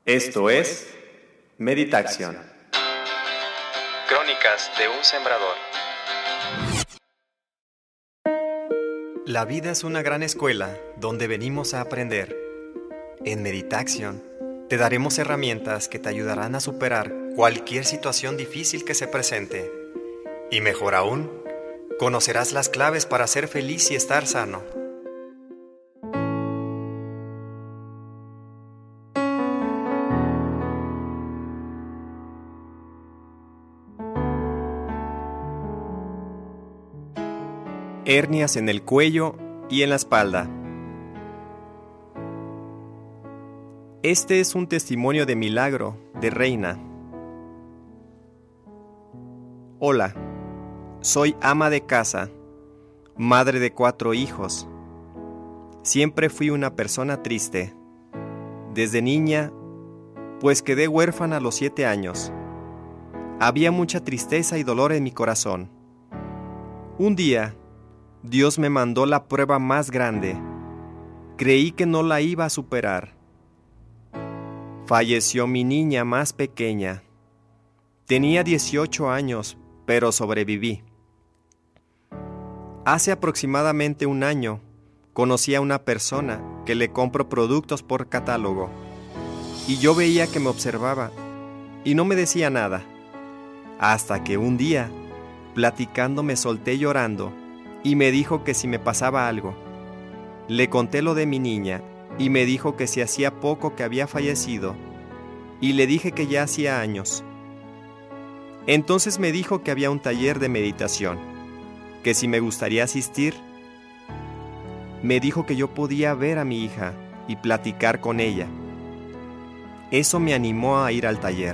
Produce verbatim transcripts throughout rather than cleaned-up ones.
Esto es Meditación. Crónicas de un sembrador. La vida es una gran escuela donde venimos a aprender. En Meditación te daremos herramientas que te ayudarán a superar cualquier situación difícil que se presente. Y mejor aún, conocerás las claves para ser feliz y estar sano. Hernias en el cuello y en la espalda. Este es un testimonio de milagro de Reina. Hola, soy ama de casa, madre de cuatro hijos. Siempre fui una persona triste. Desde niña, pues quedé huérfana a los siete años. Había mucha tristeza y dolor en mi corazón. Un día, Dios me mandó la prueba más grande. Creí que no la iba a superar. Falleció mi niña más pequeña. Tenía dieciocho años, pero sobreviví. Hace aproximadamente un año, conocí a una persona que le compro productos por catálogo. Y yo veía que me observaba y no me decía nada. Hasta que un día, platicando, me solté llorando y me dijo que si me pasaba algo. Le conté lo de mi niña y me dijo que si hacía poco que había fallecido, y le dije que ya hacía años. Entonces me dijo que había un taller de meditación, que si me gustaría asistir. Me dijo que yo podía ver a mi hija y platicar con ella. Eso me animó a ir al taller.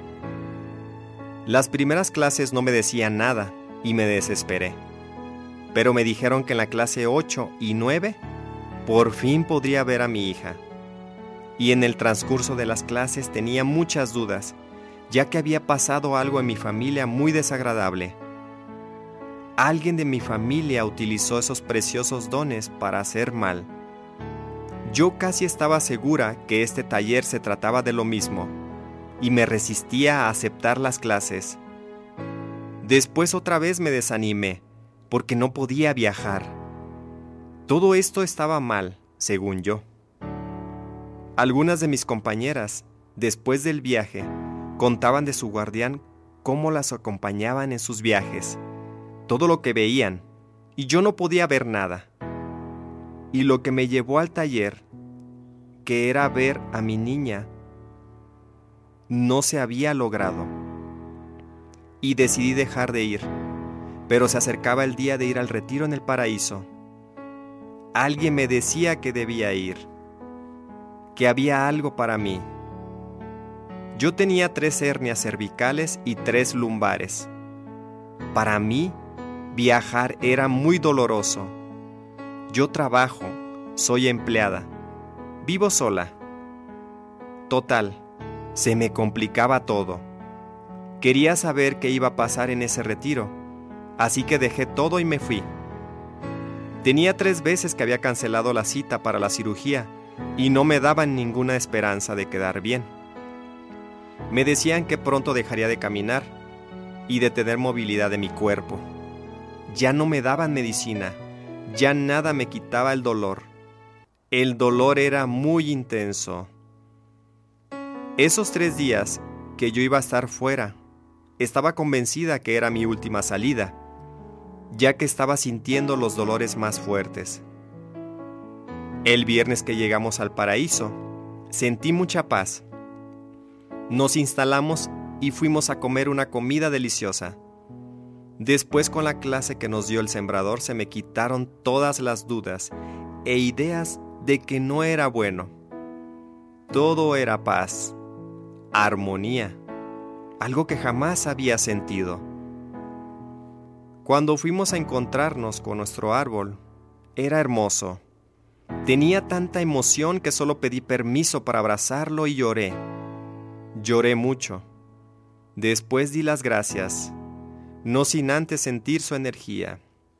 Las primeras clases no me decían nada y me desesperé. Pero me dijeron que en la clase ocho y nueve por fin podría ver a mi hija. Y en el transcurso de las clases tenía muchas dudas, ya que había pasado algo en mi familia muy desagradable. Alguien de mi familia utilizó esos preciosos dones para hacer mal. Yo casi estaba segura que este taller se trataba de lo mismo, y me resistía a aceptar las clases. Después otra vez me desanimé, porque no podía viajar. Todo esto estaba mal, según yo. Algunas de mis compañeras, después del viaje, contaban de su guardián cómo las acompañaban en sus viajes, todo lo que veían, y yo no podía ver nada. Y lo que me llevó al taller, que era ver a mi niña, no se había logrado. Y decidí dejar de ir. Pero se acercaba el día de ir al retiro en el paraíso. Alguien me decía que debía ir, que había algo para mí. Yo tenía tres hernias cervicales y tres lumbares. Para mí, viajar era muy doloroso. Yo trabajo, soy empleada, vivo sola. Total, se me complicaba todo. Quería saber qué iba a pasar en ese retiro. Así que dejé todo y me fui. Tenía tres veces que había cancelado la cita para la cirugía y no me daban ninguna esperanza de quedar bien. Me decían que pronto dejaría de caminar y de tener movilidad de mi cuerpo. Ya no me daban medicina, ya nada me quitaba el dolor. El dolor era muy intenso. Esos tres días que yo iba a estar fuera, estaba convencida que era mi última salida, ya que estaba sintiendo los dolores más fuertes. El viernes que llegamos al paraíso, sentí mucha paz. Nos instalamos y fuimos a comer una comida deliciosa. Después, con la clase que nos dio el sembrador, se me quitaron todas las dudas e ideas de que no era bueno. Todo era paz, armonía, algo que jamás había sentido. Cuando fuimos a encontrarnos con nuestro árbol, era hermoso. Tenía tanta emoción que solo pedí permiso para abrazarlo y lloré. Lloré mucho. Después di las gracias, no sin antes sentir su energía.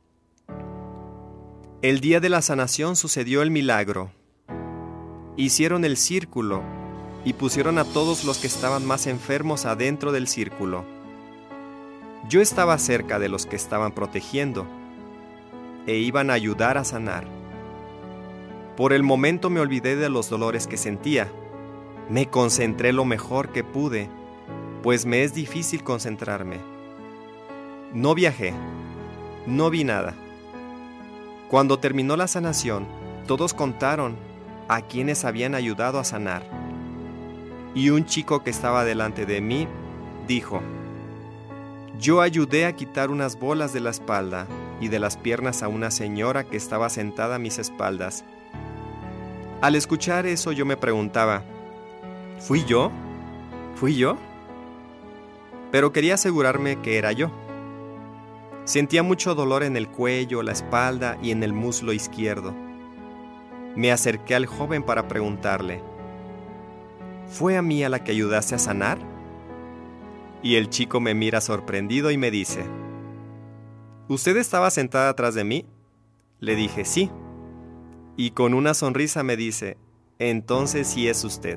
El día de la sanación sucedió el milagro. Hicieron el círculo y pusieron a todos los que estaban más enfermos adentro del círculo. Yo estaba cerca de los que estaban protegiendo e iban a ayudar a sanar. Por el momento me olvidé de los dolores que sentía. Me concentré lo mejor que pude, pues me es difícil concentrarme. No viajé, no vi nada. Cuando terminó la sanación, todos contaron a quienes habían ayudado a sanar. Y un chico que estaba delante de mí dijo: yo ayudé a quitar unas bolas de la espalda y de las piernas a una señora que estaba sentada a mis espaldas. Al escuchar eso yo me preguntaba, ¿fui yo? ¿Fui yo? Pero quería asegurarme que era yo. Sentía mucho dolor en el cuello, la espalda y en el muslo izquierdo. Me acerqué al joven para preguntarle, ¿fue a mí a la que ayudaste a sanar? Y el chico me mira sorprendido y me dice, ¿usted estaba sentada atrás de mí? Le dije, sí. Y con una sonrisa me dice, entonces sí es usted.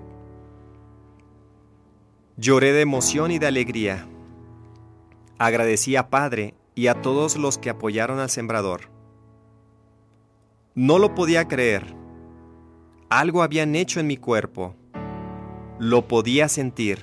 Lloré de emoción y de alegría. Agradecí a Padre y a todos los que apoyaron al sembrador. No lo podía creer. Algo habían hecho en mi cuerpo. Lo podía sentir.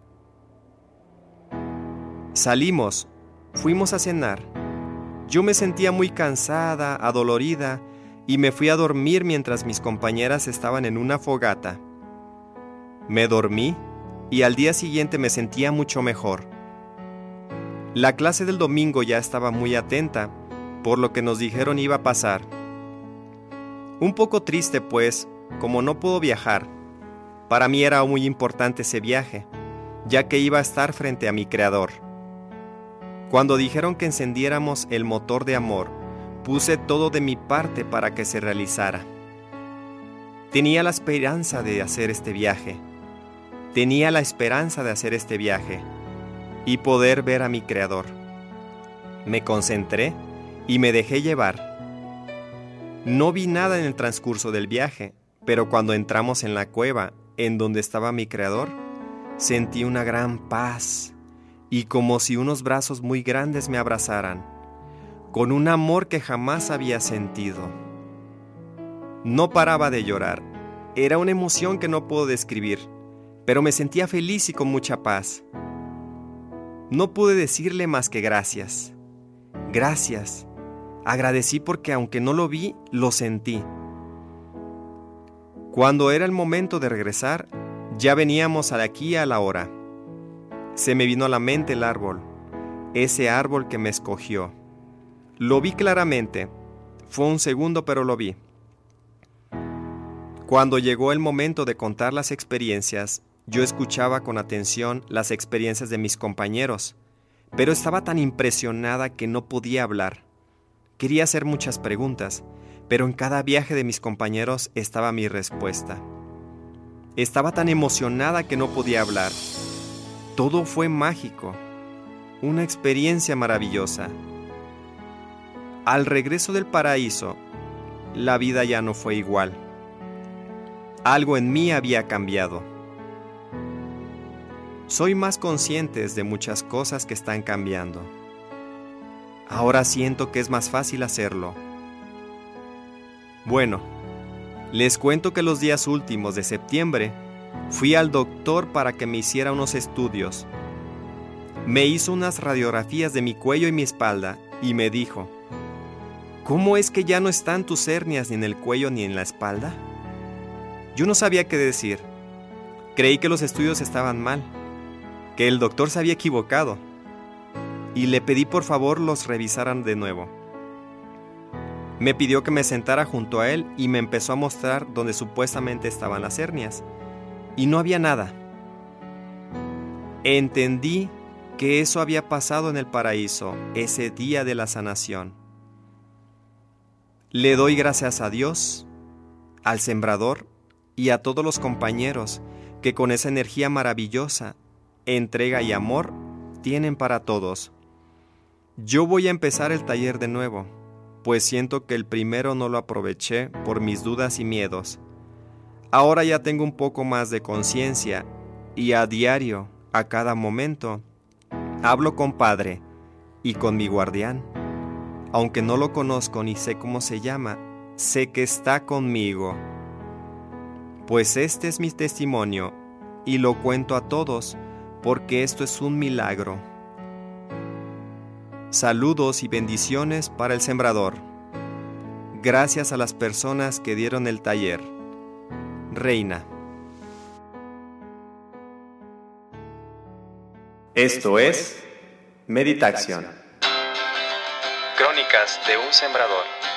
Salimos, fuimos a cenar. Yo me sentía muy cansada, adolorida, y me fui a dormir mientras mis compañeras estaban en una fogata. Me dormí y al día siguiente me sentía mucho mejor. La clase del domingo ya estaba muy atenta, por lo que nos dijeron iba a pasar. Un poco triste, pues, como no puedo viajar. Para mí era muy importante ese viaje, ya que iba a estar frente a mi Creador. Cuando dijeron que encendiéramos el motor de amor, puse todo de mi parte para que se realizara. Tenía la esperanza de hacer este viaje. Tenía la esperanza de hacer este viaje y poder ver a mi Creador. Me concentré y me dejé llevar. No vi nada en el transcurso del viaje, pero cuando entramos en la cueva en donde estaba mi Creador, sentí una gran paz y como si unos brazos muy grandes me abrazaran, con un amor que jamás había sentido. No paraba de llorar. Era una emoción que no puedo describir, pero me sentía feliz y con mucha paz. No pude decirle más que gracias. Gracias. Agradecí porque aunque no lo vi, lo sentí. Cuando era el momento de regresar, ya veníamos de aquí a la hora. Se me vino a la mente el árbol, ese árbol que me escogió. Lo vi claramente. Fue un segundo, pero lo vi. Cuando llegó el momento de contar las experiencias, yo escuchaba con atención las experiencias de mis compañeros, pero estaba tan impresionada que no podía hablar. Quería hacer muchas preguntas, pero en cada viaje de mis compañeros estaba mi respuesta. Estaba tan emocionada que no podía hablar. Todo fue mágico, una experiencia maravillosa. Al regreso del paraíso, la vida ya no fue igual. Algo en mí había cambiado. Soy más consciente de muchas cosas que están cambiando. Ahora siento que es más fácil hacerlo. Bueno, les cuento que los días últimos de septiembre fui al doctor para que me hiciera unos estudios. Me hizo unas radiografías de mi cuello y mi espalda y me dijo, ¿cómo es que ya no están tus hernias ni en el cuello ni en la espalda? Yo no sabía qué decir. Creí que los estudios estaban mal, que el doctor se había equivocado, y le pedí por favor los revisaran de nuevo. Me pidió que me sentara junto a él y me empezó a mostrar donde supuestamente estaban las hernias, y no había nada. Entendí que eso había pasado en el paraíso ese día de la sanación. Le doy gracias a Dios, al sembrador y a todos los compañeros que con esa energía maravillosa, entrega y amor tienen para todos. Yo voy a empezar el taller de nuevo, pues siento que el primero no lo aproveché por mis dudas y miedos. Ahora ya tengo un poco más de conciencia y a diario, a cada momento, hablo con Padre y con mi guardián. Aunque no lo conozco ni sé cómo se llama, sé que está conmigo. Pues este es mi testimonio y lo cuento a todos porque esto es un milagro. Saludos y bendiciones para el sembrador. Gracias a las personas que dieron el taller. Reina. Esto es Meditación. Crónicas de un sembrador.